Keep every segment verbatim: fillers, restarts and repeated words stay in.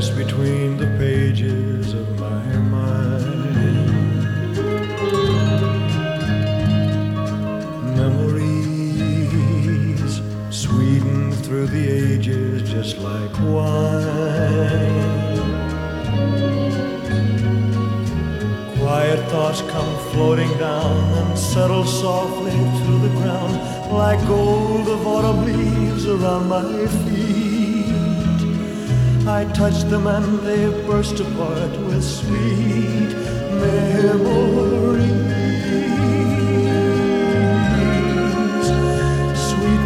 press between the pages of my mind. Memories sweetened through the ages just like wine. Quiet thoughts come floating down and settle softly to the ground like gold of autumn leaves around my feet. I touch them and they burst apart with sweet memories, sweet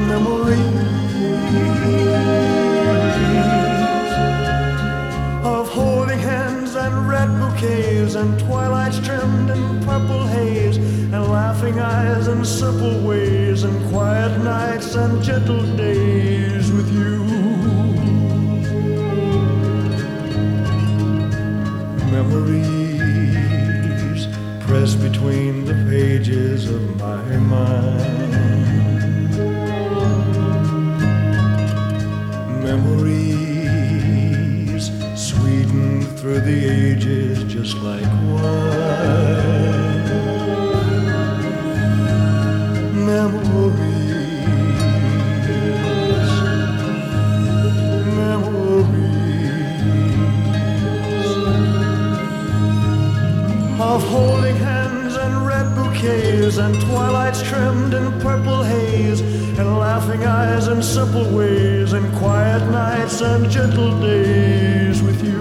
memories of holding hands and red bouquets and twilights trimmed in purple haze and laughing eyes and simple ways and quiet nights and gentle days with you. Memories press between the pages of my mind. Memories sweetened through the ages just like wine. Memories, memories of holding hands and red bouquets and twilights trimmed in purple haze and laughing eyes and simple ways and quiet nights and gentle days with you.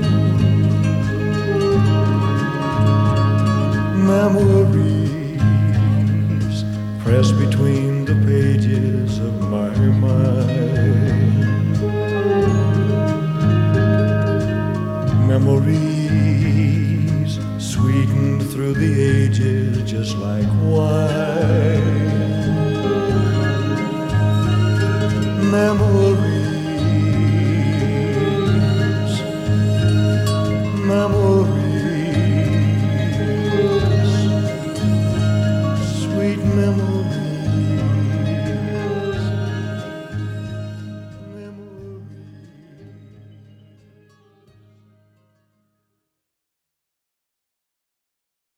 Memories press between the pages of my mind. Memories sweetened through the ages just like wine. Memories